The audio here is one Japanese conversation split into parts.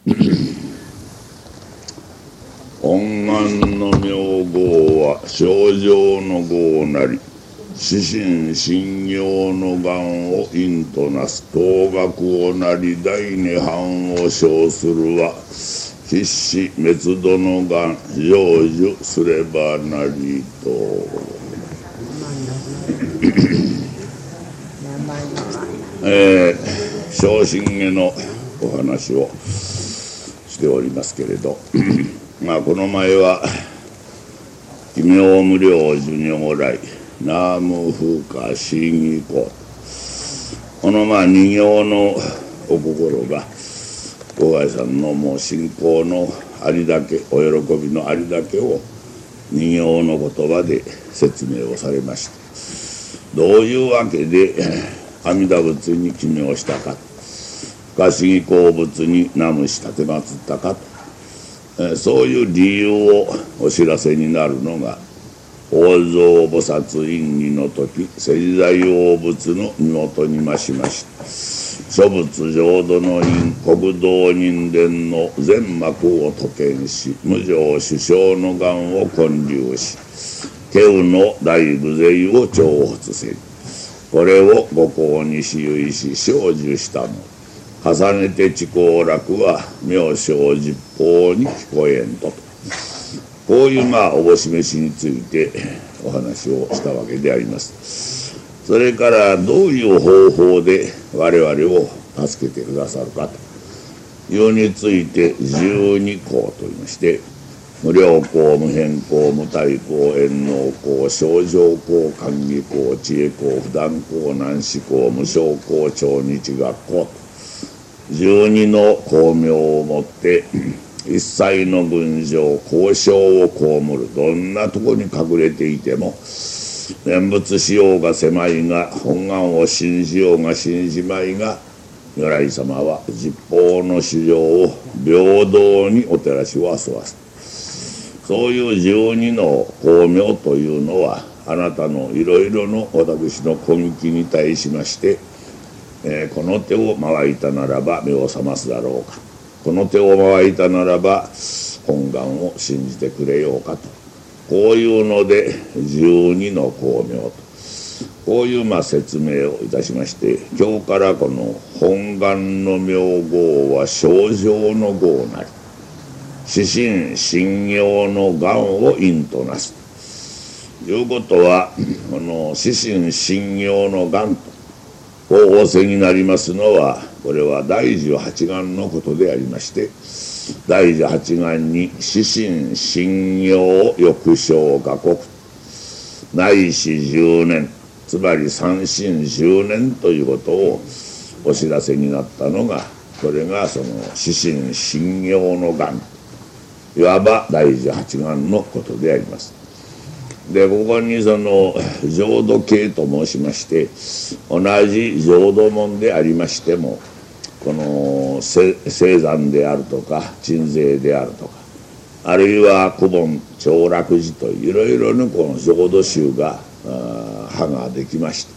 本願の名号は正常の号なり、四神信行の願を因となす当学をなり大涅槃を称するは、必死滅度の願成就すればなりと。正信下のお話をしておりますけれどこの前は奇妙無量寿如来南無風化真義公、この二行のお心が法外さんのもう信仰のありだけ、お喜びのありだけを二行の言葉で説明をされました。どういうわけで阿弥陀仏に起名したか、不可思議好物に南無し立てまつったかと、そういう理由をお知らせになるのが大蔵菩薩因義の時、世自在大仏の身元にましました。諸仏浄土の因、国道人伝の全幕を都見し、無常首相の願を建立し、稀有の大愚勢を重発せり、これをご公に私有し生じしたの。重ねて知好楽は妙正十法に聞こえんと。こういうおぼし飯についてお話をしたわけであります。それからどういう方法で我々を助けてくださるかというについて12項といいまして、無量項、無変項、無体項、縁能項、正常項、寛義項、知恵項、不断項、難思項、無償項、超日学項、12の功名をもって一切の群青、交渉を被る。どんなとこに隠れていても、念仏しようが狭いが、本願を信じようが信じまいが、如来様は十方の主情を平等にお照らしをあそわす。そういう12の功名というのは、あなたのいろいろの私の根気に対しまして、この手を回いたならば目を覚ますだろうか、この手を回いたならば本願を信じてくれようかと、こういうので12の功名と、こういう説明をいたしまして、今日からこの本願の名号は正常の号なり、四神信行の願を因となすということは、この四神信行の願と仰せになりますのは、これは大樹八願のことでありまして、大樹八願に四神信行翌生過国ないし10年、つまり三神10年ということをお知らせになったのが、これがその四神信行の願、いわば大樹八願のことであります。で、ここにその浄土系と申しまして、同じ浄土門でありましても、この青山であるとか鎮西であるとか、あるいは久遠長楽寺といろいろのこの浄土宗が派ができまして、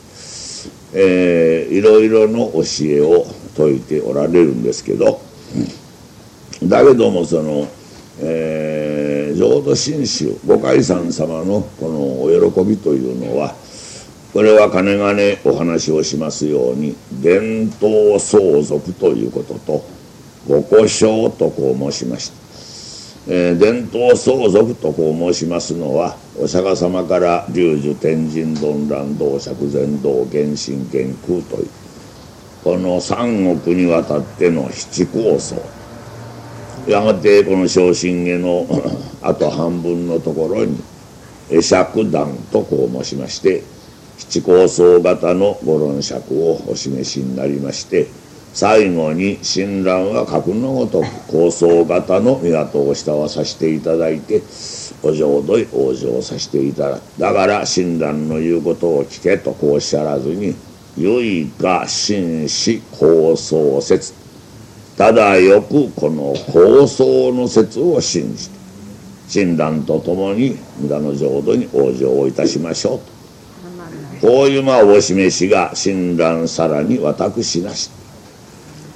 いろいろの教えを説いておられるんですけど、だけどもその浄土真宗御開山様のこのお喜びというのは、これはかねがねお話をしますように、伝統相続ということとご故障とこう申しました。伝統相続とこう申しますのは、お釈迦様から龍樹天神鈍鸞道釈禅道原神原空というこの三億にわたっての七構想、やがてこの正信下のあと半分のところに会釈談とこう申しまして、七構想型のご論釈をお示しになりまして、最後に親鸞は格のごとく構想型の港を下はさせていただいて、お浄土へ往生させていただく。だから親鸞の言うことを聞けとこうおっしゃらずに、唯我真思構想説、ただよくこの構想の説を信じて親鸞と共に無駄の浄土に往生をいたしましょうと、こういうお示しが親鸞さらに私なし、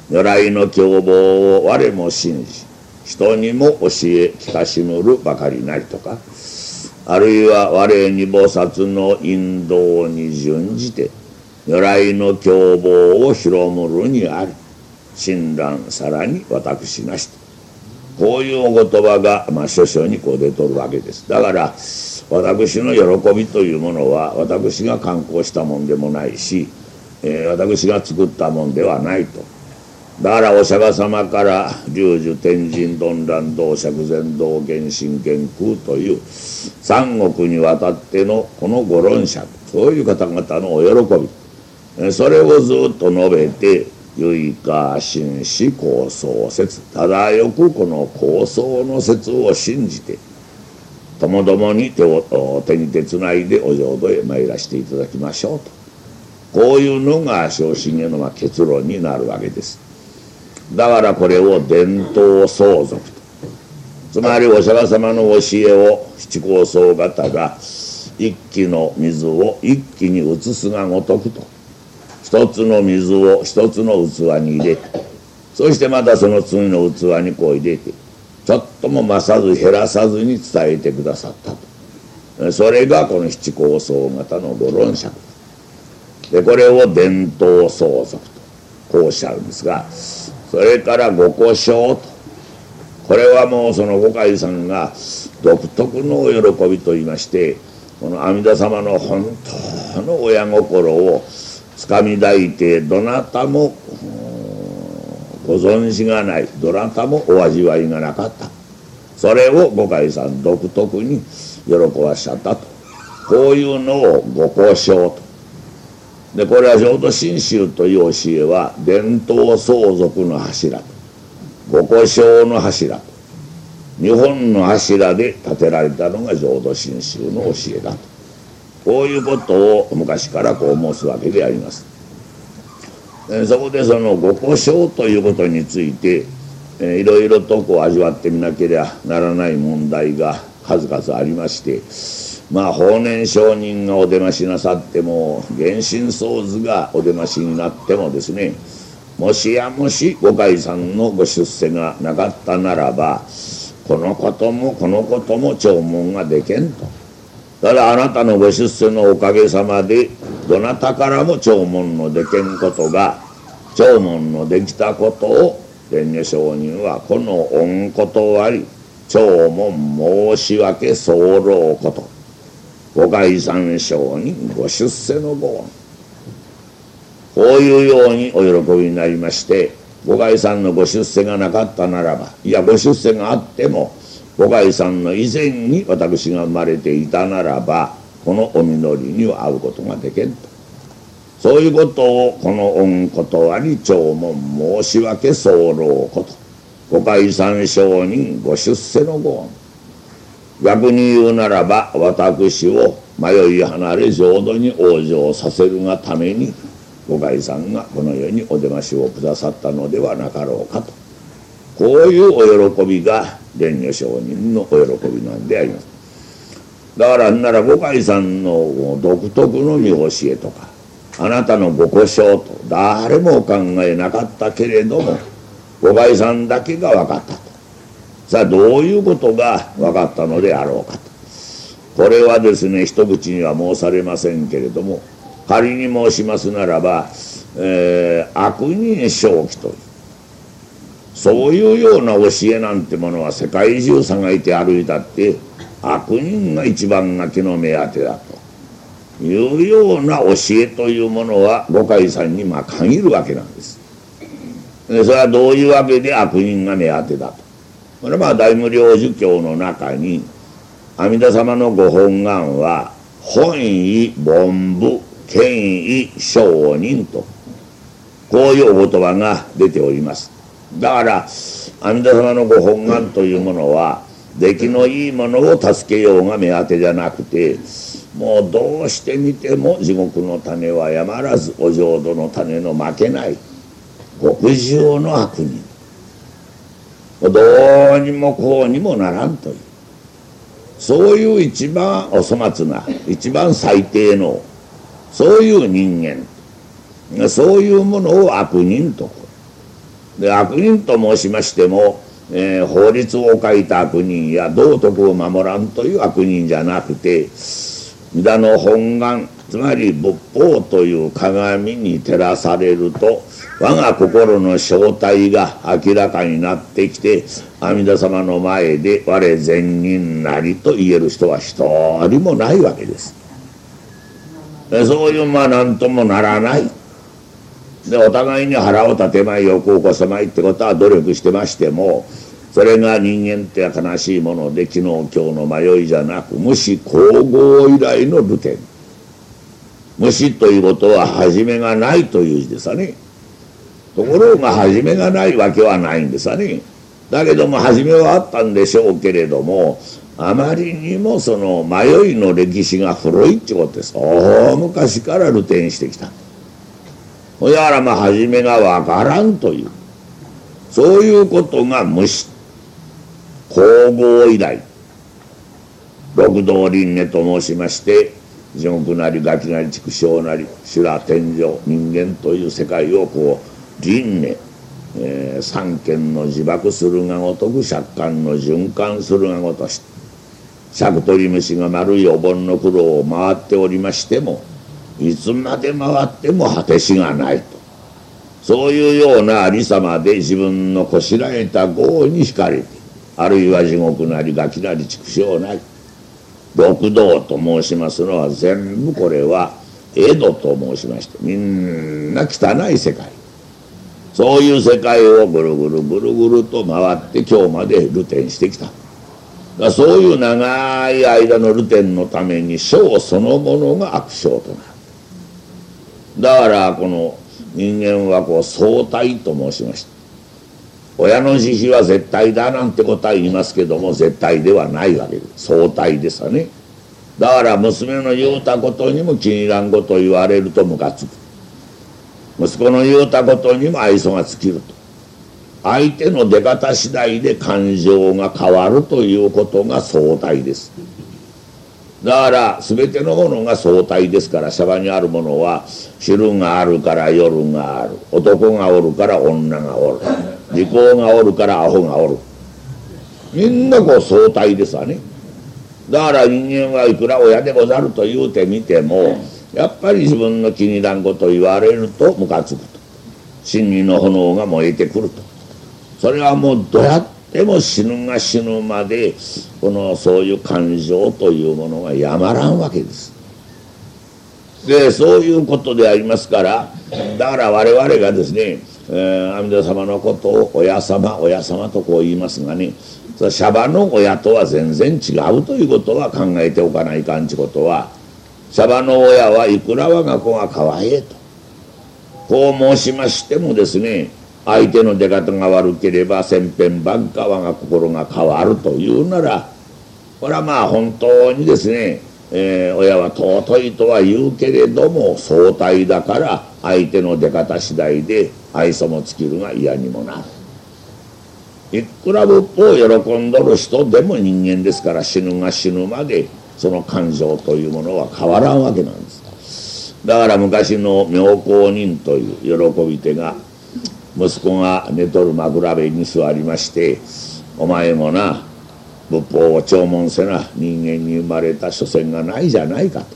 如来の教法を我も信じ、人にも教え聞かしむるばかりなりとか、あるいは我に菩薩の引導に準じて如来の教法を広むるにあり、親鸞さらに私なしと、こういうお言葉が、書書にこう出とるわけです。だから私の喜びというものは私が刊行したもんでもないし、私が作ったもんではないと。だからお釈迦様から龍樹天神鈍鸞道釈禅道元神元空という三国にわたってのこのご論釈、そういう方々のお喜び、それをずっと述べて、唯か真子高僧説、ただよくこの高僧の説を信じてともどもに手に手つないでお浄土へ参らせていただきましょうと、こういうのが正真への結論になるわけです。だからこれを伝統相続と、つまりお釈迦様の教えを七高僧方が一気の水を一気に移すがごとくと、一つの水を一つの器に入れて、そしてまたその次の器にこう入れて、ちょっとも増さず減らさずに伝えてくださったと。それがこの七高僧方のご論釈で、これを伝統相続とこうおっしゃるんですが、それからご故障と、これはもうその五海さんが独特のお喜びといいまして、この阿弥陀様の本当の親心をつかみ抱いて、どなたもご存知がない、どなたもお味わいがなかった、それを五海さん独特に喜ばしちゃったと、こういうのをご故障と。でこれは浄土真宗という教えは伝統相続の柱とご故障の柱と、日本の柱で建てられたのが浄土真宗の教えだと、こういうことを昔からこう申すわけであります。そこでそのご故障ということについて、いろいろとこう味わってみなければならない問題が数々ありまして、法然上人がお出ましなさっても、源信僧図がお出ましになってもですね、もしやもし五海さんのご出世がなかったならば、このことも弔問ができんと。ただあなたのご出世のおかげさまで、どなたからも弔問のできんことが弔問のできたことを、蓮如上人はこの御断り弔問申し訳候こと、五海三上人ご出世のご恩、こういうようにお喜びになりまして、五海さんのご出世がなかったならば、いやご出世があっても五海さんの以前に私が生まれていたならば、このお実りには会うことができんと、そういうことをこの御断り弔問申し訳候こと、五海三上人ご出世のご恩、逆に言うならば、私を迷い離れ浄土に往生させるがために五海さんがこの世にお出ましをくださったのではなかろうかと、こういうお喜びが蓮如上人のお喜びなんであります。だからなら五海さんの独特の見教えとか、あなたのご故障と誰も考えなかったけれども、五海さんだけが分かったと。さあどういうことが分かったのであろうかと、これはですね一口には申されませんけれども、仮に申しますならば、悪人正気という、そういうような教えなんてものは世界中探いて歩いたって、悪人が一番がけの目当てだというような教えというものは五海さんに限るわけなんです。でそれはどういうわけで悪人が目当てだと。これは大無量寿経の中に阿弥陀様のご本願は本意凡夫権威聖人と、こういうお言葉が出ております。だから阿弥陀様のご本願というものは出来のいいものを助けようが目当てじゃなくて、もうどうしてみても地獄の種はやまらずお浄土の種の負けない極上の悪人、どうにもこうにもならんという、そういう一番お粗末な一番最低のそういう人間、そういうものを悪人とで悪人と申しましても、法律を書いた悪人や道徳を守らんという悪人じゃなくて、弥陀の本願、つまり仏法という鏡に照らされると、我が心の正体が明らかになってきて、阿弥陀様の前で我善人なりと言える人は一人もないわけです。そういう何ともならない。でお互いに腹を立てまい、欲を起こさまいってことは努力してましても、それが人間って悲しいもので、昨日今日の迷いじゃなく、無視光合以来の流転。無視ということは始めがないという字ですわね。ところが始めがないわけはないんですわね。だけども始めはあったんでしょうけれども、あまりにもその迷いの歴史が古いってことです。そう昔から流転してきた。ほやら始めがわからんという、そういうことが無視光合以来、六道輪廻と申しまして、地獄なりガキなり畜生なり修羅天上人間という世界を輪廻、三権の自爆するがごとく借款の循環するがごとし、尺取り虫が丸いお盆の苦労を回っておりましても、いつまで回っても果てしがないと、そういうようなありさまで自分のこしらえた業に惹かれて、あるいは地獄なりガキなり畜生なり六道と申しますのは、全部これは江戸と申しまして、みんな汚い世界、そういう世界をぐるぐるぐるぐると回って今日まで流転してきた。そういう長い間の流転のために生そのものが悪生となる。だからこの人間は相対と申しました。親の慈悲は絶対だなんてことは言いますけども、絶対ではないわけです。相対ですわね。だから娘の言うたことにも気に入らんこと言われるとムカつく。息子の言うたことにも愛想が尽きると。相手の出方次第で感情が変わるということが相対です。だから全てのものが相対ですから、娑婆にあるものは昼があるから夜がある、男がおるから女がおる、利口がおるからアホがおる、みんな相対ですわね。だから人間はいくら親でござると言うてみても、やっぱり自分の気に入らんこと言われるとムカつくと、真理の炎が燃えてくると。それはもうどうやっても死ぬが死ぬまでそういう感情というものがやまらんわけです。でそういうことでありますから、だから我々がですね、阿弥陀様のことを親様親様と言いますがね、娑婆の親とは全然違うということは考えておかないかんちことは、娑婆の親はいくら我が子がかわいいと申しましてもですね、相手の出方が悪ければ千遍万化我が心が変わるというなら、これは本当にですね、親は尊いとは言うけれども相対だから、相手の出方次第で愛想も尽きるが嫌にもなる。いくら仏法を喜んどる人でも人間ですから、死ぬが死ぬまでその感情というものは変わらんわけなんです。だから昔の妙高人という喜び手が、息子が寝とる枕辺に座りまして、お前もな仏法を弔問せな人間に生まれた所詮がないじゃないか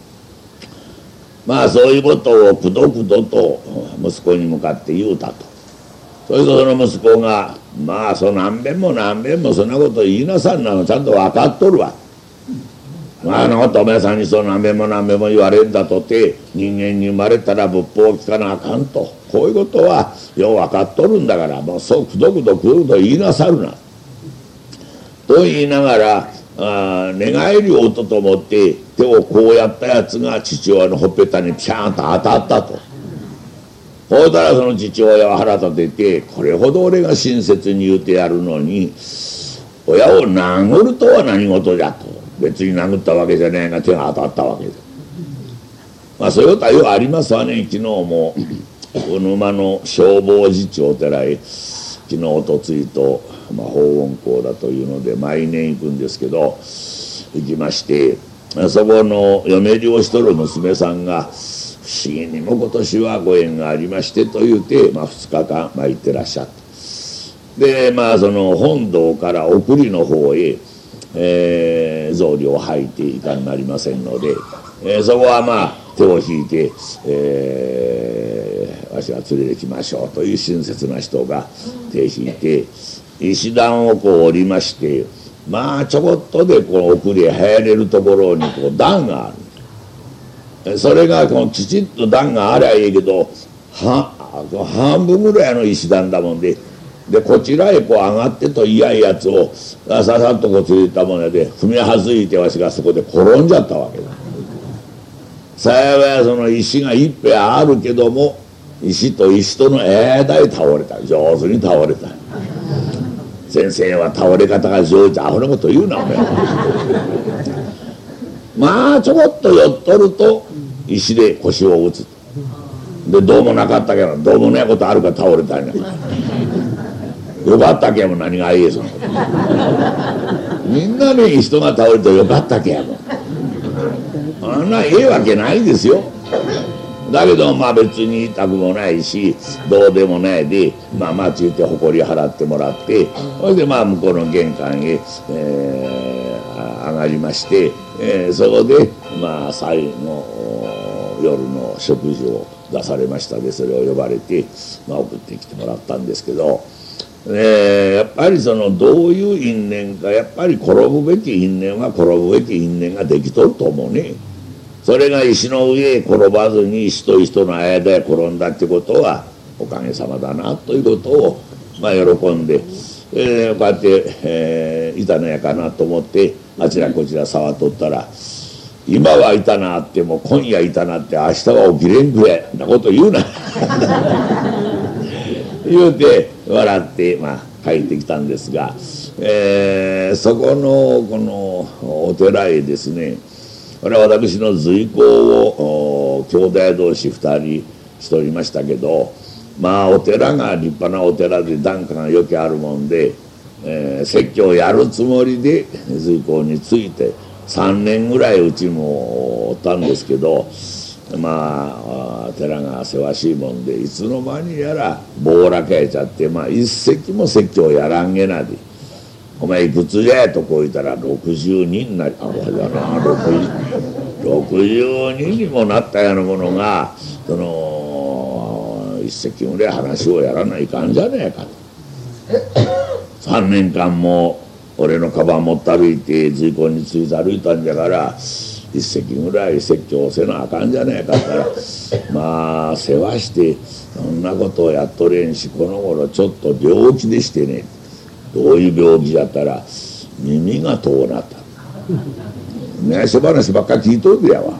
と、そういうことをくどくどと息子に向かって言うたと。それとその息子が何遍も何遍もそんなこと言いなさんなのちゃんと分かっとるわ。あのことお前さんにそう何遍も何遍も言われんだとて、人間に生まれたら仏法を聞かなあかんと、こういうことはよう分かっとるんだから、そうくどくどくどくど言いなさるなと言いながら、寝返りを打とうと思って手をこうやったやつが父親のほっぺたにピャーンと当たったと。ほうたらその父親は腹立てて、これほど俺が親切に言うてやるのに親を殴るとは何事じゃと。別に殴ったわけじゃないが手が当たったわけで、そういうことはようありますわね。昨日も小沼の消防寺地お寺へ昨日おとついと法音講だというので毎年行くんですけど、行きまして、そこの嫁入りをしとる娘さんが思議にも今年はご縁がありましてというて、2日間参ってらっしゃって、でその本堂から送りの方へ、草履を履いていかなりませんので、そこは手を引いて、わしが連れてきましょうという親切な人が手引いて石段を降りまして、ちょこっとで送りへ入れるところに段がある。それがきちっと段がありゃいいけど半分ぐらいの石段だもんで、こちらへ上がってと嫌いやつをささっと連れてったもので踏み外いてわしがそこで転んじゃったわけだ。幸いその石が一辺あるけども石と石との間へ倒れた。上手に倒れた。先生は倒れ方が上手、アホなこと言うなお前。ちょこっと寄っとると石で腰を打つ。でどうもなかったけど、どうもないことあるから倒れたんや。よかったけも何がいいそのみんなに人が倒れてよかったけやもん。あんなええわけないですよ。だけど別に痛くもないしどうでもないでついて誇り払ってもらって、それで向こうの玄関へ、上がりまして、そこで最後夜の食事を出されましたで、それを呼ばれて、送ってきてもらったんですけど、やっぱりそのどういう因縁か、やっぱり転ぶべき因縁は転ぶべき因縁ができとると思うね。それが石の上へ転ばずに石と石との間へ転んだってことはおかげさまだなということを喜んで、こうやって、いたのやかなと思ってあちらこちら触っとったら、今はいたなっても今夜いたなって明日は起きれんくれなこと言うな言うて笑って帰ってきたんですが、そこのこのお寺へですね、これは私の随行を兄弟同士2人しておりましたけど、お寺が立派なお寺で檀家がよくあるもんで、説教をやるつもりで随行について3年ぐらいうちもおったんですけど、寺がせわしいもんでいつの間にやら暴落やちゃって、一席も説教やらんげなで「お前いくつじゃ?」とこう言ったら62になり、62にもなったようなものがその一席ぐらい話をやらないかんじゃねえかと。3年間も俺のカバン持って歩いて随行について歩いたんじゃから一席ぐらい説教せなあかんじゃねえかったら、世話してそんなことをやっとれんし、この頃ちょっと病気でしてね。どういう病気だったら耳が遠なった。内緒話ばっかり聞いとるでやわ。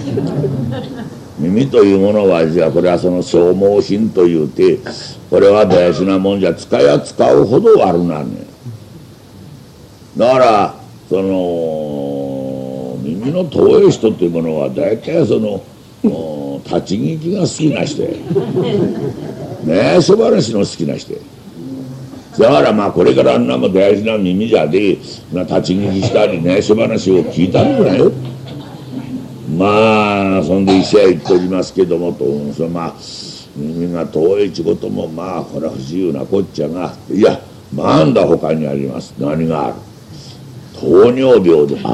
耳というものはこれはその消耗品というて、これは大事なもんじゃ、使えば使うほど悪なんねん。だからその耳の遠い人っていうものは大体その立ち聞きが好きな人や。内緒話の好きな人や。だからこれからあんなも大事な耳じゃで立ち聞きしたり内緒話を聞いたんだよ。そんで医者へ行っておりますけどもと、耳が遠いちこともこれは不自由なこっちゃが、いやなんだ他にあります。何がある。糖尿病で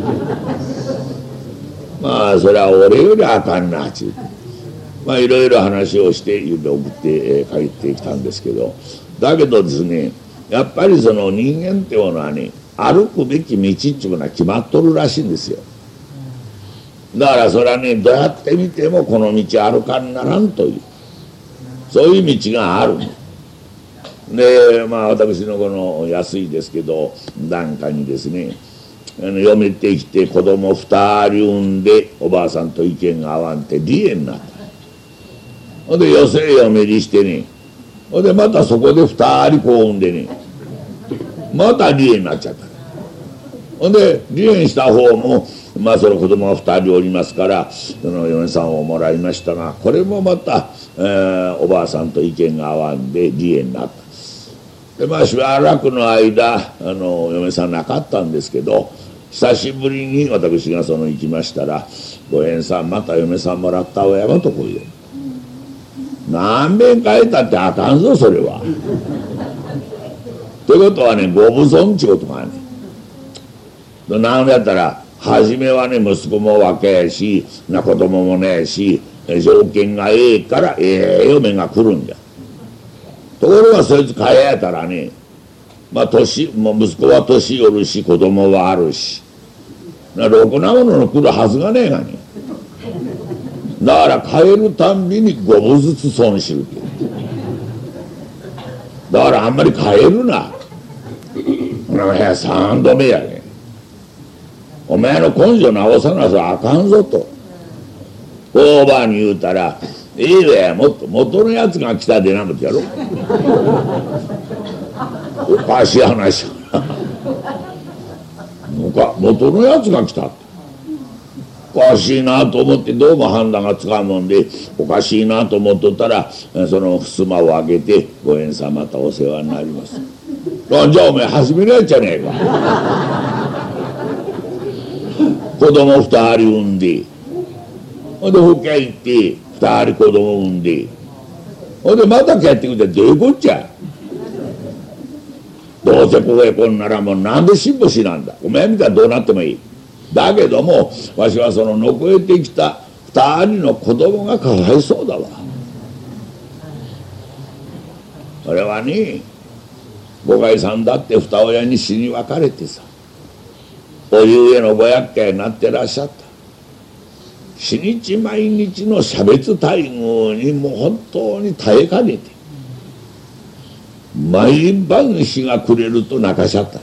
それは俺よりあかんなちゅういろいろ話をしてゆうべ送って帰ってきたんですけど、だけどですね、やっぱりその人間っていうのはね、歩くべき道っていうのは決まっとるらしいんですよ。だからそれはね、どうやって見てもこの道歩かんならんという、そういう道がある。で私のこの安いですけど檀家にですね、嫁ってきて子供2人産んでおばあさんと意見が合わんって離縁になった。ほんで余生嫁にしてね、ほんでまたそこで2人産んでね、また離縁になっちゃった。ほんで離縁した方もその子供が2人おりますからその嫁さんをもらいましたが、これもまた、おばあさんと意見が合わんで離縁になった。でしばらくの間嫁さんなかったんですけど、 久しぶりに私が行きましたら、ご縁さんまた嫁さんもらったおやまとこういう。何遍変えたってあかんぞそれは。ということはね、ご無損っちゅうことがあるね。なんやったら初めはね、息子も若えし子供もねえし条件がええから嫁が来るんじゃ。ところがそいつ変えやたらね、もう息子は年寄るし子供はあるしろくなものの来るはずがねえがね。だから変えるたんびに5分ずつ損してるって。だからあんまり変えるな。3度目やね。お前の根性直さなさあかんぞとオーバーに言うたら「いいわや、もっと元のやつが来たでなもてやろ」おかしい話やな。元のやつが来たっておかしいなと思って、どうも判断がつかんもんでおかしいなと思っとったら、その襖を開けて「ご縁さんまたお世話になります」。じゃあお前始めるやつじゃねえか。子供2人産んで、ほんで保険行って2人子供産んで、ほんでまた帰ってくてどういうこっちゃ。どうせここへこんならもうなんで辛抱なんだ。お前みたいにどうなってもいい。だけどもわしはその残えてきた2人の子供がかわいそうだわ。それはね、ご介さんだって二親に死に別れてさ、お湯へのご厄介になってらっしゃった。死日毎日の差別待遇にもう本当に耐えかねて、毎晩日が暮れると泣かしゃった。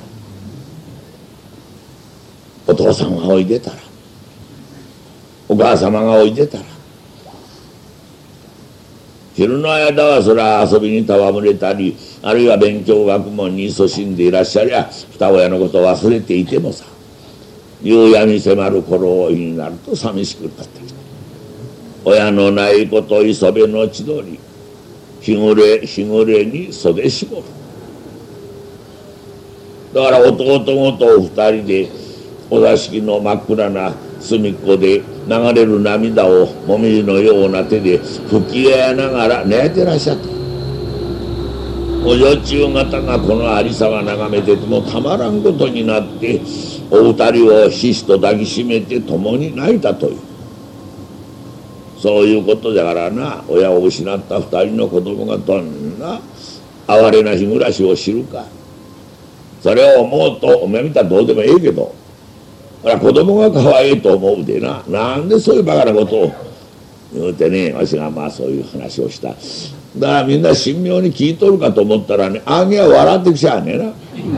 お父さんがおいでたら、お母様がおいでたら、昼の間はそれは遊びに戯れたり、あるいは勉強学問に勤しんでいらっしゃりゃ二親のことを忘れていてもさ、夕闇迫る頃になると寂しくなってきた。親のないこと磯部の千鳥、日暮れに袖絞る。だから弟ごと二人でお座敷の真っ暗な隅っこで流れる涙をもみじのような手で吹き上げながら寝てらっしゃった。お女中方がこの有様眺めててもたまらんことになって、お二人をひしと抱きしめて共に泣いたという、そういうことだからな。親を失った二人の子供がどんな哀れな日暮らしを知るか。それを思うとお前みたいどうでもええけど、子供が可愛いと思うでな。なんでそういうバカなことを言うてね、わしがまあそういう話をした。だからみんな神妙に聞いとるかと思ったらね、あげは笑ってきちゃうねんな。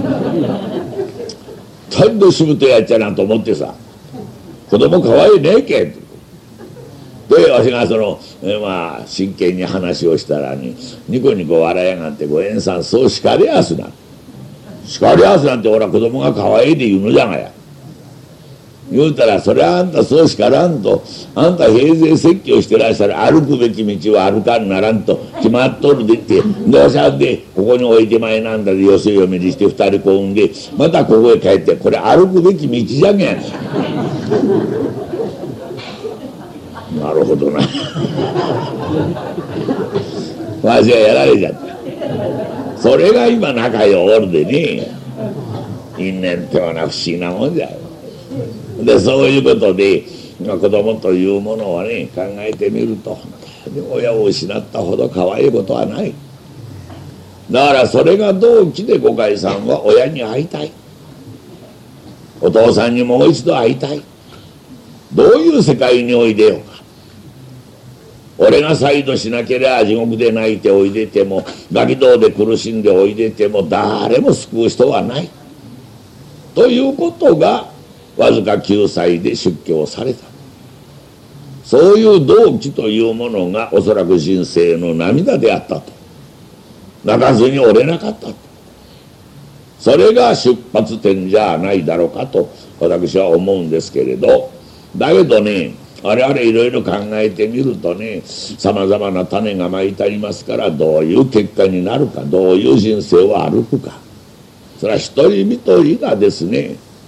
ちゃんとしぶとやっちゃなと思ってさ、子供可愛いねえけんで、わしがまあ真剣に話をしたらね、ニコニコ笑いやがって、ご縁さんそう叱りやすな。叱りやすなんて俺は子供が可愛いで言うのじゃがや。言うたら、それはあんたそうしからんと、あんた平成説教してらっしゃる歩くべき道は歩かんならんと決まっとるでって、どうしゃんでここに置いてまいなんだでよそ嫁にして二人子産んで、またここへ帰って、これ歩くべき道じゃけん。なるほどな。わしはやられちゃった。それが今仲よおるでね、因縁ってはな不思議なもんじゃよ。でそういうことで子供というものをね考えてみると、親を失ったほど可愛いことはない。だからそれが動機でご介さんは親に会いたい、お父さんにもう一度会いたい。どういう世界においでようか。俺が再度しなければ地獄で泣いておいでても、ガキ道で苦しんでおいでても誰も救う人はないということがわずか9歳で出家された。そういう動機というものがおそらく人生の涙であったと。泣かずに折れなかったと。それが出発点じゃないだろうかと私は思うんですけれど、だけどね、我々いろいろ考えてみるとね、さまざまな種がまいてありますから、どういう結果になるか、どういう人生を歩くか、それは一人一人がですね、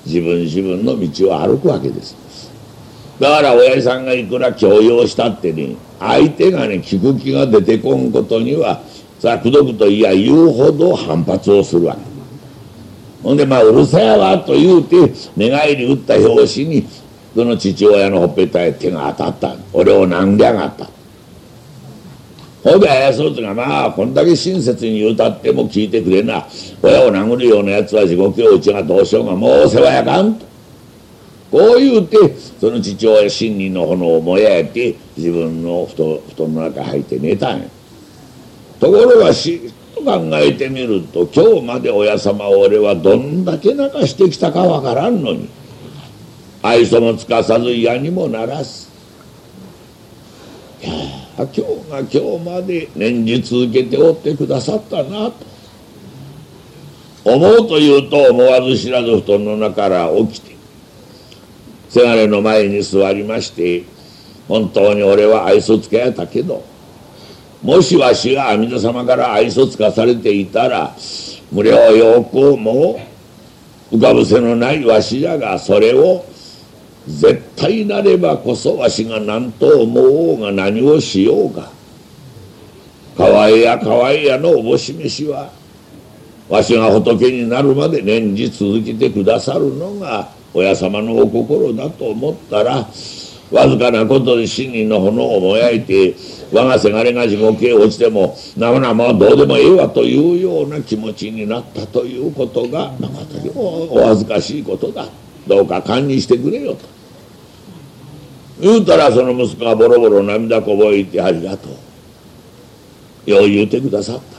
自分の道を歩くわけです。だから親父さんがいくら強要したってね、相手がね聞く気が出てこんことにはさあくどくと言うほど反発をするわけ。ほんでうるさやわと言うて寝返り打った拍子にその父親のほっぺたへ手が当たった。俺を殴りやがった。ほんでそいつがこんだけ親切に歌っても聞いてくれな。親を殴るようなやつは地獄へ落ちがどうしようがもう世話やかんと。こう言うてその父親真理の炎を燃やて自分の布団の中入って寝たんや。ところが考えてみると今日まで親様を俺はどんだけ泣かしてきたかわからんのに愛想もつかさず嫌にもならず、いや今日が今日まで念じ続けておってくださったなと思うというと思わず知らず布団の中から起きてせがれの前に座りまして、本当に俺は愛想つけやったけどもしわしが阿弥陀様から愛想つかされていたら無料よくも浮かぶせのないわしじゃが、それを絶対なればこそわしが何と思おうが何をしようがかわいやかわいやのおぼし飯はわしが仏になるまで念じ続けてくださるのが親様のお心だと思ったらわずかなことで真理の炎を燃やて我がせがれが地獄へ落ちてもなおなもどうでもええわというような気持ちになったということが誠にお恥ずかしいことだ。どうか堪忍してくれよと言うたらその息子がボロボロ涙こぼいてありがとうよう言うてくださった。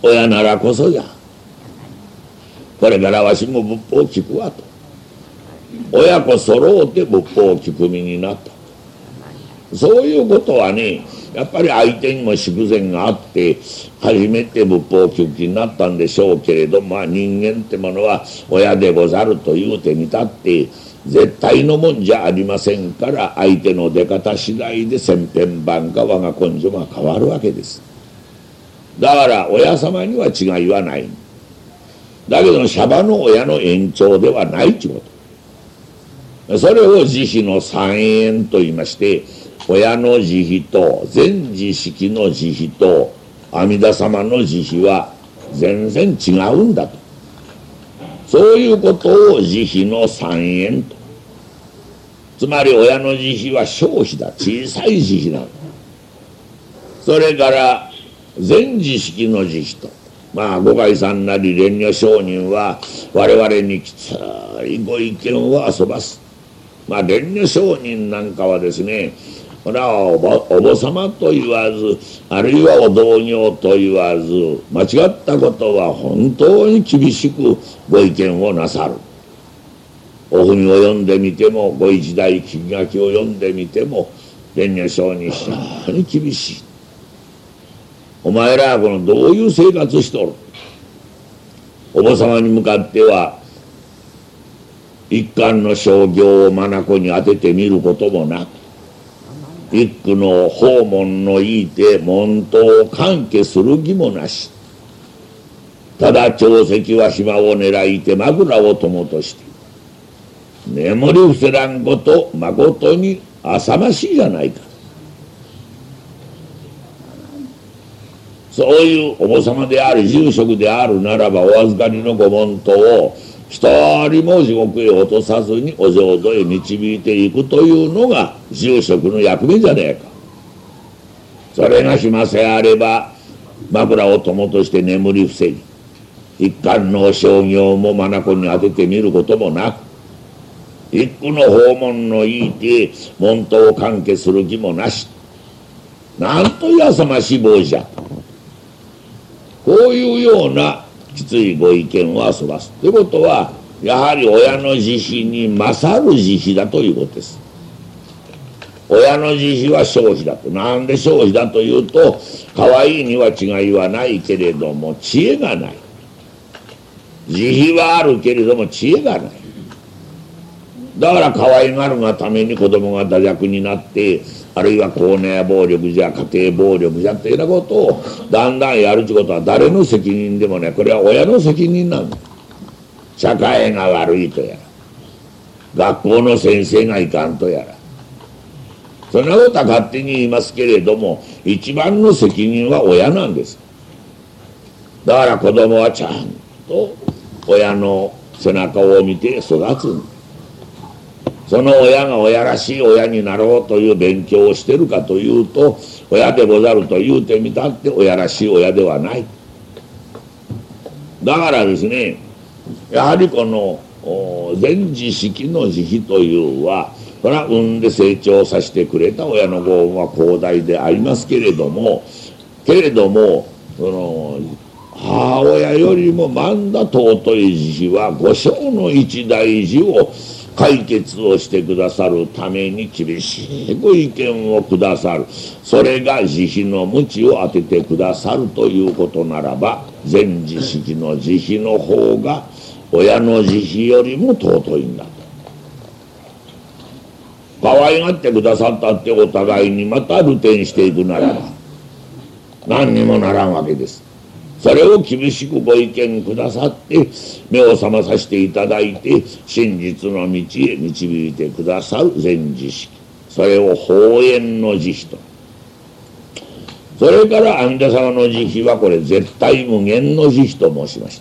親ならこそじゃこれからわしも仏法を聞くわと親子揃うて仏法を聞く身になった。そういうことはねやっぱり相手にも祝然があって初めて仏法を聞く気になったんでしょうけれど人間ってものは親でござるという手に立って絶対のもんじゃありませんから相手の出方次第で千変万化我が根性が変わるわけです。だから親様には違いはない。だけどシャバの親の延長ではないってこと。それを慈悲の三縁と言いまして親の慈悲と全知識の慈悲と阿弥陀様の慈悲は全然違うんだと。そういうことを慈悲の三縁と。つまり親の慈悲は小悲だ。小さい慈悲なの。それから全知識の慈悲と五海さんなり蓮如上人は我々にきついご意見を遊ばす。蓮如上人なんかはですねこれはお坊様と言わずあるいはお道行と言わず間違ったことは本当に厳しくご意見をなさる。お文を読んでみてもご一代聞き書きを読んでみても蓮如上人非常に厳しい。お前らはこのどういう生活しとる。お坊様に向かっては一貫の商業を眼に当ててみることもなく一句の訪問の言いて門徒を関係する義もなし。ただ長石は暇を狙いて枕を友として眠り伏せらんことまことに浅ましいじゃないか。そういうお坊様であり住職であるならばお預かりのご門徒を一人も地獄へ落とさずにお浄土へ導いていくというのが住職の役目じゃねえか。それが暇せあれば枕を友として眠り伏せに一貫の商業も眼に当ててみることもなく一句の訪問の言いて門徒を関係する気もなし。なんとやさましい坊じゃ。こういうようなきついご意見を遊ばすということはやはり親の慈悲に勝る慈悲だということです。親の慈悲は小悲だと。なんで小悲だというとかわいいには違いはないけれども知恵がない。慈悲はあるけれども知恵がない。だから可愛がるがために子供が惰弱になってあるいは校内暴力じゃ家庭暴力じゃっていうようなことをだんだんやるということは誰の責任でもない。これは親の責任なんだ。 社会が悪いとやら、学校の先生がいかんとやら、そんなことは勝手に言いますけれども、一番の責任は親なんです。だから子供はちゃんと親の背中を見て育つ。その親が親らしい親になろうという勉強をしてるかというと、親でござると言うてみたって親らしい親ではない。だからですね、やはりこの全知識の慈悲というは、これは産んで成長させてくれた親のご恩は広大でありますけれども、その母親よりも万だ尊い慈悲は五生の一大事を解決をしてくださるために厳しいご意見をくださる。それが慈悲の鞭を当ててくださるということならば、全知識の慈悲の方が親の慈悲よりも尊いんだと。可愛がってくださったってお互いにまた流転していくならば何にもならんわけです。それを厳しくご意見くださって目を覚まさせていただいて真実の道へ導いてくださる全知識、それを法縁の慈悲と、それから阿弥陀様の慈悲はこれ絶対無限の慈悲と申しました。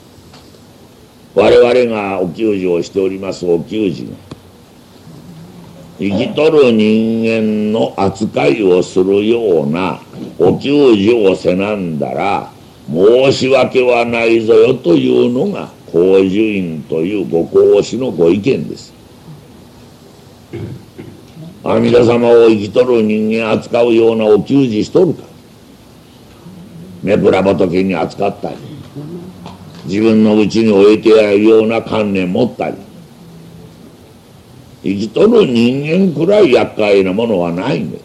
我々がお給仕をしておりますお給仕が生きとる人間の扱いをするようなお給仕をせなんだら申し訳はないぞよというのが光寿院というご講師のご意見です。阿弥陀様を生きとる人間扱うようなお給仕しとるか、めぶら仏に扱ったり自分のうちに置いてやるような観念持ったり、生きとる人間くらい厄介なものはないんです。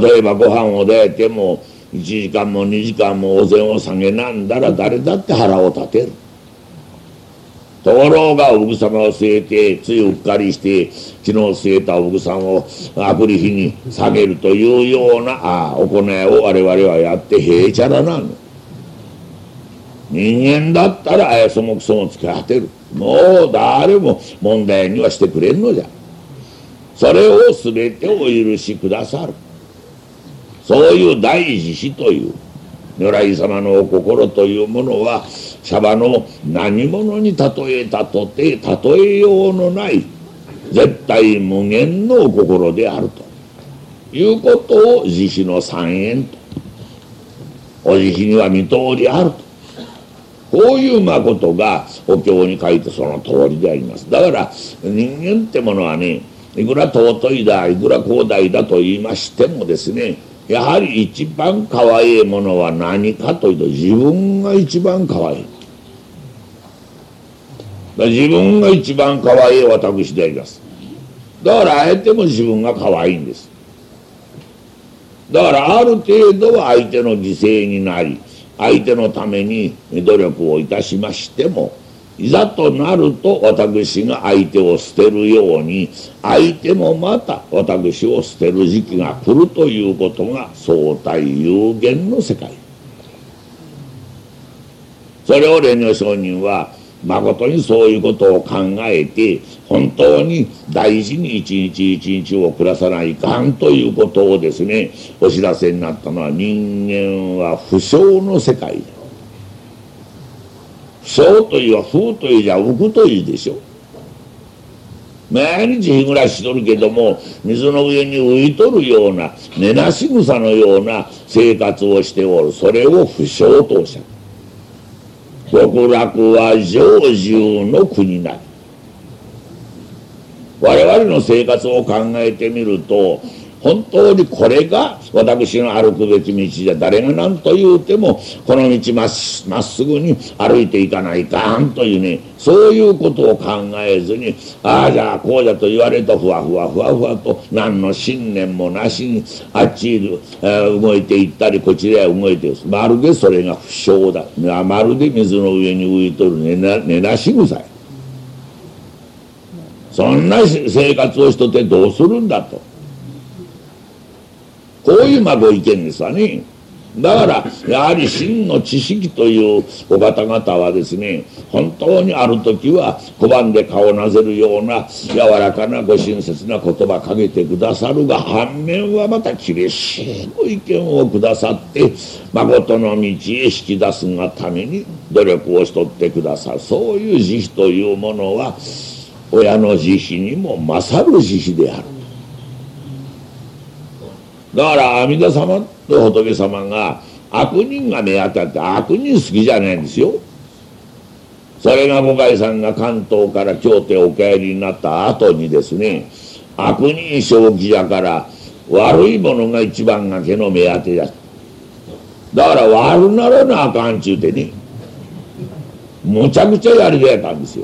例えばご飯を出ても1時間も2時間もお膳を下げなんだら誰だって腹を立てる。ところがおぐさまを据えてついうっかりして昨日据えたおぐさんをあくる日に下げるというような行いを我々はやってへいちゃらなの。人間だったらそもくそもつけ果てる。もう誰も問題にはしてくれんのじゃ。それを全てお許しくださる。そういう大慈悲という如来様のお心というものはシャバの何者に例えたとて例えようのない絶対無限のお心であるということを慈悲の三縁と、お慈悲には見通りあると、こういう誠がお経に書いてその通りであります。だから人間ってものはね、いくら尊いだいくら広大だと言いましてもですね、やはり一番可愛いものは何かというと自分が一番可愛い。自分が一番可愛い私であります。だからあえても自分が可愛いんです。だからある程度は相手の犠牲になり相手のために努力をいたしましても、いざとなると私が相手を捨てるように相手もまた私を捨てる時期が来るということが相対有限の世界。それを蓮如上人はまことにそういうことを考えて本当に大事に一日一日を暮らさないかんということをですねお知らせになったのは、人間は不祥の世界だ。不祥というは風というじゃ浮くというでしょ。毎日日暮らししとるけども水の上に浮いとるような根なし草のような生活をしておる。それを不祥とおっしゃる。極楽は常住の国なり。我々の生活を考えてみると本当にこれが私の歩くべき道じゃ、誰が何と言うてもこの道まっすぐに歩いていかないかんというね、そういうことを考えずにじゃあこうじゃと言われるとふわふわと何の信念もなしにあっち動いていったりこちらへ動いている。まるでそれが不祥だ。まるで水の上に浮いとる根なし草や。そんな生活をしとってどうするんだと、こういうご意見ですわね。 だからやはり真の知識というお方々はですね、本当にある時は拒んで顔をなぜるような柔らかなご親切な言葉かけてくださるが、反面はまた厳しいご意見をくださって誠の道へ引き出すがために努力をしとってくださる。そういう慈悲というものは親の慈悲にも勝る慈悲である。だから阿弥陀様と仏様が悪人が目当たって悪人好きじゃないんですよ。それが五海さんが関東から京都へお帰りになった後にですね、悪人正気だから悪いものが一番がけの目当てだ。だから悪ならなあかんちゅうてね、むちゃくちゃやりがやったんですよ。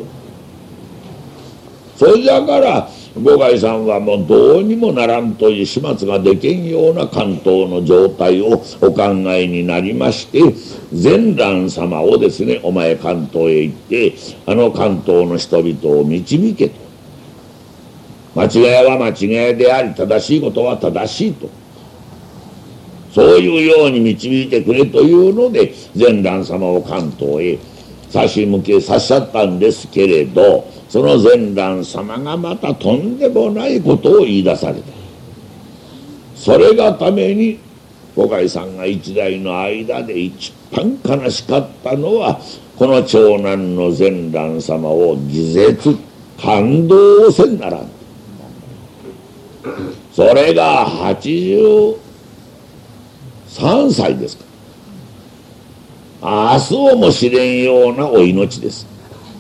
それだから五海さんはもうどうにもならんという始末ができんような関東の状態をお考えになりまして、善蘭様をですね、お前関東へ行ってあの関東の人々を導けと、間違いは間違いであり正しいことは正しいと、そういうように導いてくれというので善蘭様を関東へ差し向けさっしゃったんですけれど、その善蘭様がまたとんでもないことを言い出された。それがために五海さんが一代の間で一番悲しかったのは、この長男の善蘭様を義絶感動をせんならん。それが83歳ですか。明日をも知れんようなお命です。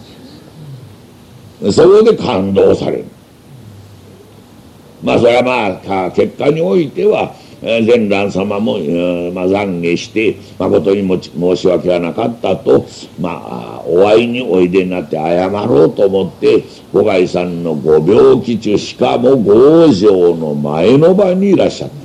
そこで感動される。まあそれはまあ結果においては善蘭様も懺悔して誠に申し訳がなかったと、お会いにおいでになって謝ろうと思って五海さんのご病気中、しかも5畳の前の晩にいらっしゃった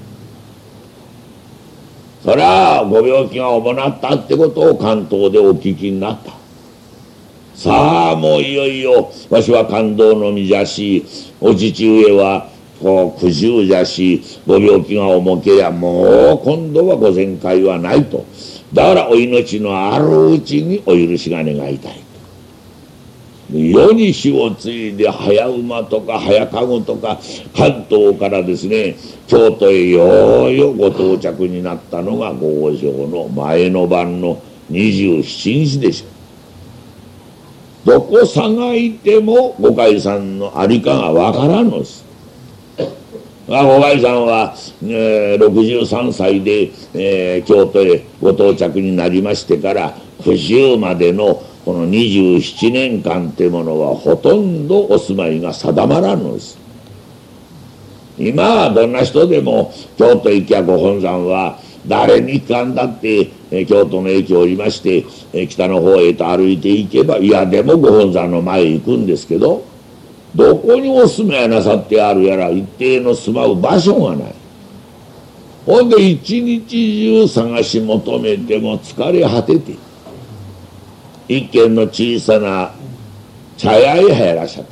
。それはご病気が重なったってことを関東でお聞きになった。さあもういよいよわしは感動の身じゃし、お父上は苦渋じゃし、ご病気が重けりゃもう今度はご全快はないと。だからお命のあるうちにお許しが願いたい。世に火を継いで早馬とか早籠とか関東からですね、京都へようよご到着になったのが五条の前の晩の27日でしょう。どこ探いても五海さんの在りかがわからんのです。五海さんは、63歳で、京都へご到着になりましてから九十までのこの27年間ってものはほとんどお住まいが定まらんのです。今はどんな人でも京都行きゃご本山は誰に聞かんだって京都の駅を降りまして北の方へと歩いていけば、いやでもご本山の前へ行くんですけど、どこにお住まいなさってあるやら一定の住まう場所がない。ほんで一日中探し求めても疲れ果てて一軒の小さな茶屋へ入らっしゃった。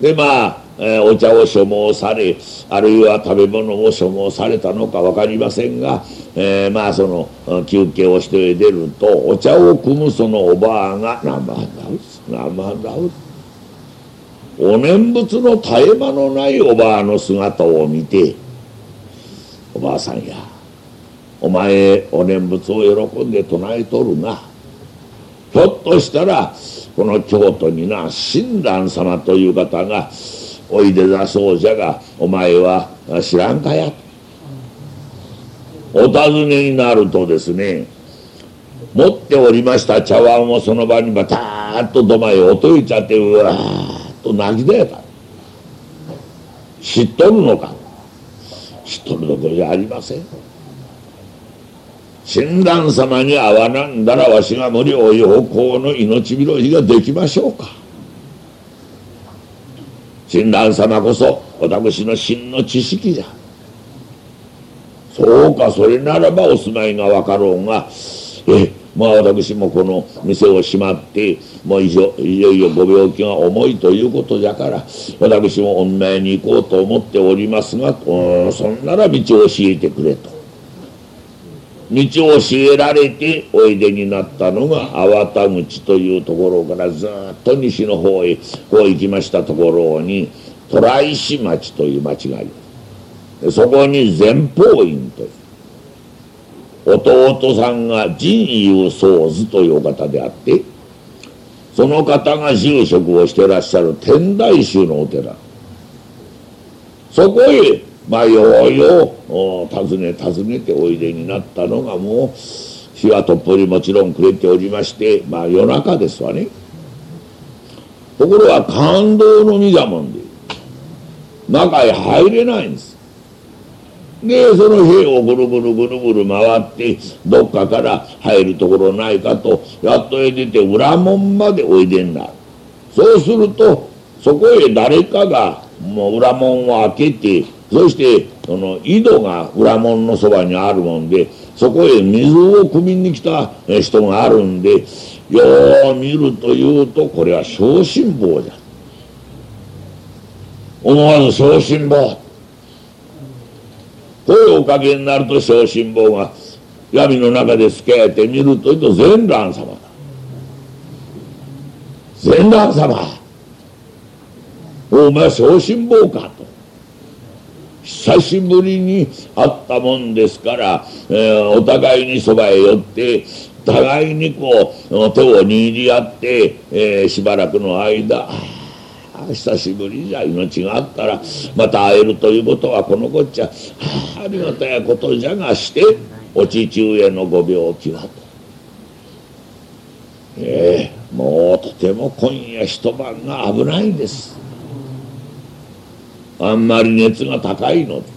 でお茶を所望され、あるいは食べ物を所望されたのか分かりませんが、その休憩をして出るとお茶を汲むそのおばあが生だお念仏の絶え間のないおばあの姿を見て、おばあさんやお前お念仏を喜んで唱えとるが、ひょっとしたらこの京都にな親鸞様という方がおいでだそうじゃが、お前は知らんかやお尋ねになるとですね、持っておりました茶碗をその場にバターッと土間へ落といちゃって、うわーっと泣き出た。知っとるのか。知っとるどころじゃありません。親鸞様に会わなんだらわしが無料陽光の命拾いができましょうか。親鸞様こそ私の真の知識じゃ。そうか、それならばお住まいが分かろうが、私もこの店を閉まってもういよいよご病気が重いということじゃから、私もお見舞いに行こうと思っておりますが、そんなら道を教えてくれと。 道を教えられておいでになったのが粟田口というところからずっと西の方へこう行きましたところに虎石町という町があります。そこに善法院という弟さんが神雄宗図という方であって、その方が住職をしていらっしゃる天台宗のお寺、そこへようよう訪ねておいでになったのが、もう日はとっぷりもちろん暮れておりまして、夜中ですわね。ところが感動の身だもんで中へ入れないんです。でその塀をぐるぐるぐるぐる回ってどっかから入るところないかとやっとへ出て裏門までおいでになる。そうするとそこへ誰かがもう裏門を開けて、そしてその井戸が裏門のそばにあるもんで、そこへ水を汲みに来た人があるんで、よう見るというとこれは小心坊じゃ。思わず小心坊声をかけになると、小心坊が闇の中で透けあって見ると善蘭様だ。善蘭様、お前小心坊かと。久しぶりに会ったもんですから、お互いにそばへ寄って互いにこう手を握り合って、しばらくの間、久しぶりじゃ、命があったらまた会えるということはこのこっちゃ、ありがたやことじゃがして、お父上のご病気はと、もうとても今夜一晩が危ないんです。あんまり熱が高いので、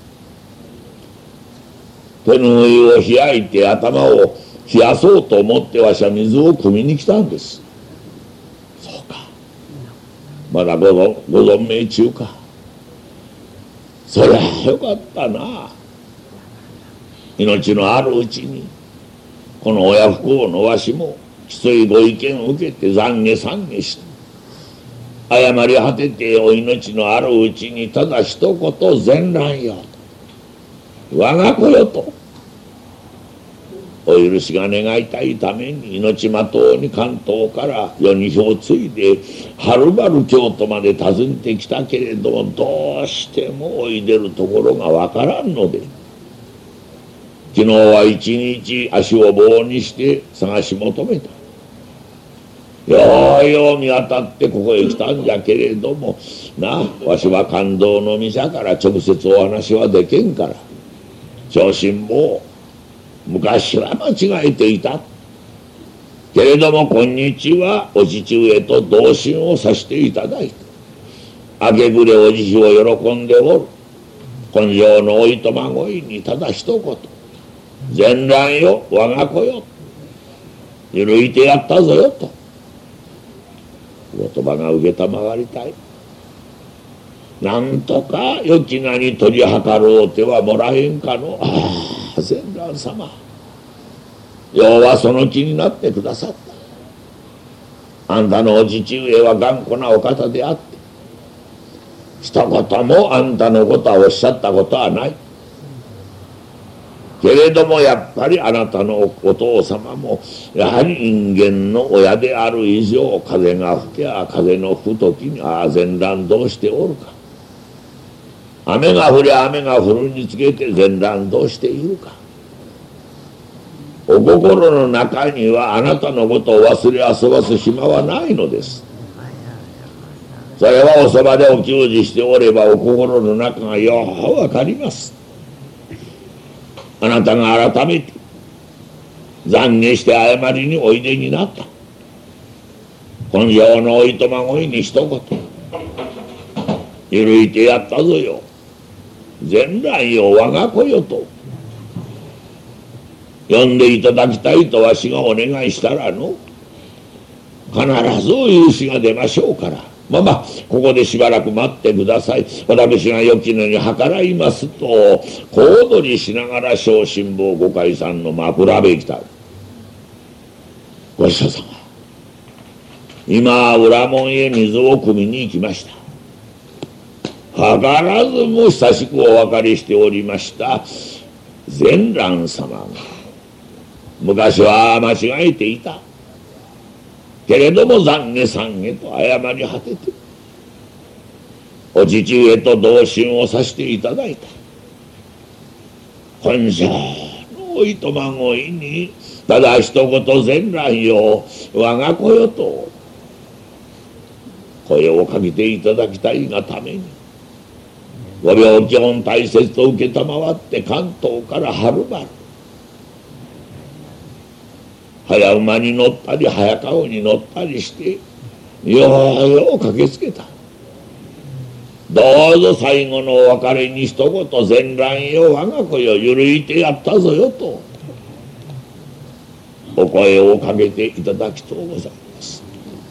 手の上を開いて頭を冷やそうと思ってわしは水を汲みに来たんです。そうか、まだご存命中か。そりゃよかったな。命のあるうちにこの親不孝のわしもきついご意見を受けて懺悔懺悔して謝り果てて、お命のあるうちにただ一言善蘭よと、我が子よとお許しが願いたいために、命まとうに関東から世に票ついではるばる京都まで訪ねてきたけれども、どうしてもおいでるところがわからんので、昨日は一日足を棒にして探し求めた。ようよう見当たってここへ来たんじゃけれどもな、わしは感動の身じゃから直接お話はできんから、小心坊昔は間違えていたけれども、今日はお父上と同心をさせていただいて、明け暮れお慈悲を喜んでおる。今生のおいとまごいにただ一言善蘭よ我が子よ、許いてやったぞよと言葉が受けたまわりたい。なんとかよき名に取り計ろうてはもらえんかの。ああ善蘭様、ようはその気になってくださった。あんたのお父上は頑固なお方であって、一言もあんたのことはおっしゃったことはないけれども、やっぱりあなたのお父様もやはり人間の親である以上、風が吹けば風の吹く時に善蘭どうしておるか、雨が降りゃ雨が降るにつけて善蘭どうしているか。お心の中にはあなたのことを忘れ遊ばす暇はないのです。それはおそばでお給仕しておればお心の中がようわかります。あなたが改めて懺悔して謝りにおいでになった。今生のおいとまごいに一言許いてやったぞよ、善蘭よ我が子よと呼んでいただきたいとわしがお願いしたらの、必ずお許しが出ましょうから、ここでしばらく待ってください。私がよきのに計らいますと小躍りしながら小心坊ご会さんの枕部へ来た。ご師匠様、今裏門へ水を汲みに行きました。図らずも久しくお別れしておりました善蘭様が昔は間違えていたけれども懺悔懺悔と謝り果ててお父上と同心をさせていただいた本性のおいとまごいにただ一言善乱よ我が子よと声をかけていただきたいがためにご病気を大切と受けたまわって関東からはるばる早馬に乗ったり早顔に乗ったりしてようよう駆けつけたどうぞ最後のお別れに一言善乱よ我が子よ許いてやったぞよとお声をかけていただきとうございます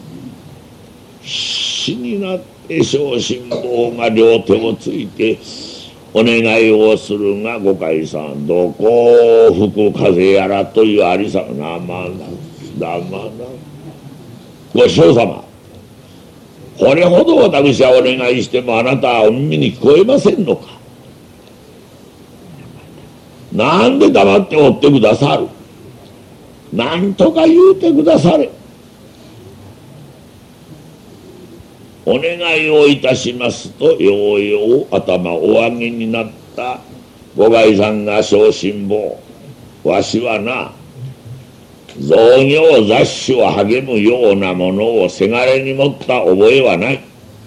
死になって小心坊が両手をついてお願いをするがご海さんどこ吹く風やらというありさなまなご師匠様これほど私はお願いしてもあなたはお耳に聞こえませんのかなんで黙っておってくださるなんとか言うてくだされお願いをいたしますとようよう頭お上げになったご外さんが小心坊わしはな造業雑種を励むようなものをせがれに持った覚えはない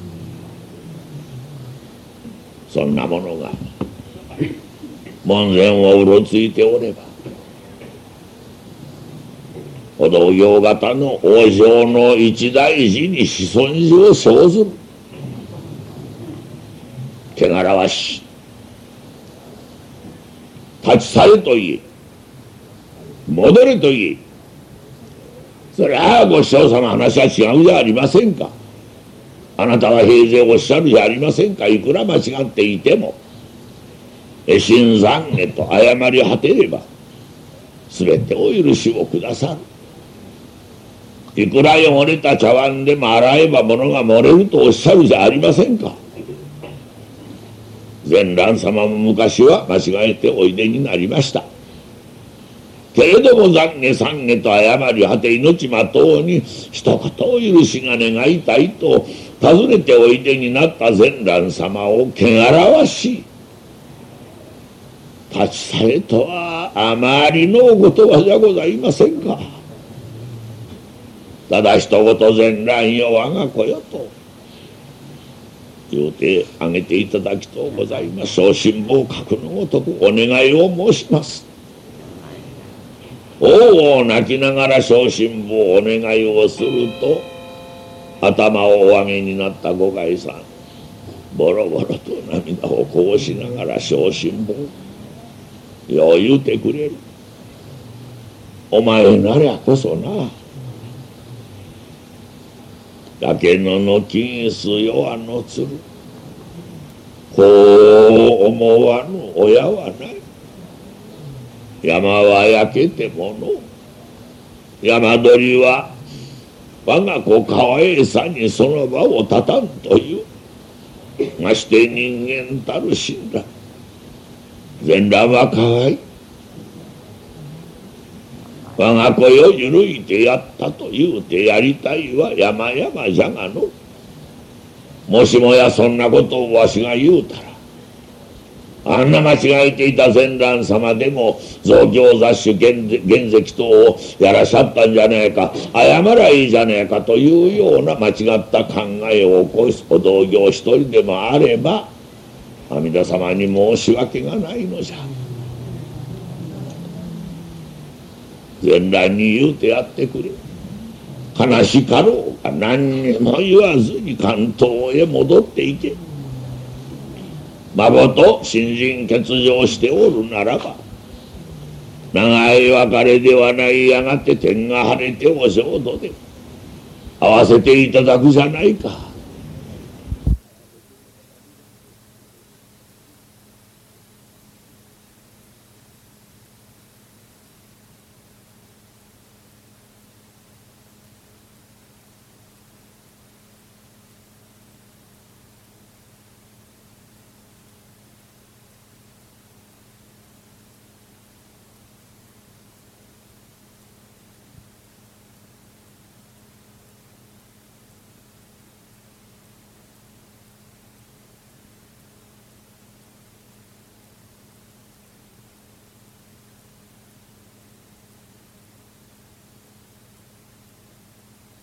そんなものが門前をうろついておれば歩道業型の王将の一大事に子孫児を生ずる汚らわし立ち去れと言え戻れと言えそれはご師匠様話は違うじゃありませんかあなたは平然おっしゃるじゃありませんかいくら間違っていても新懺悔と謝り果てれば全てお許しをくださるいくら汚れた茶碗でも洗えば物が漏れるとおっしゃるじゃありませんか善蘭様も昔は間違えておいでになりましたけれども懺悔懺悔と謝り果て命まとうに一言お許しが願いたいと訪ねておいでになった善蘭様を汚らわし立ち去れとはあまりのお言葉じゃございませんかただ一言善蘭よ我が子よと言うてあげていただきとうございます小心坊格のごとくお願いを申しますおお泣きながら小心坊お願いをすると頭をお上げになったご外さんボロボロと涙をこぼしながら小心坊よう言うてくれるお前なりゃこそなやけのの金子弱のつるこう思わぬ親はない山は焼けてもの山鳥は我が子川栄さんにその場を立たんというまして人間たる信頼善蘭はかわい我が子よ許いてやったと言うてやりたいは山々じゃがのもしもやそんなことをわしが言うたらあんな間違えていた善蘭様でも造業雑種原石等をやらしゃったんじゃねえか謝らいいじゃねえかというような間違った考えを起こすお道業一人でもあれば阿弥陀様に申し訳がないのじゃ善蘭に言うてやってくれ悲しかろうか何にも言わずに関東へ戻っていけ孫と信心欠場しておるならば長い別れではないやがて天が晴れてお浄土で会わせていただくじゃないか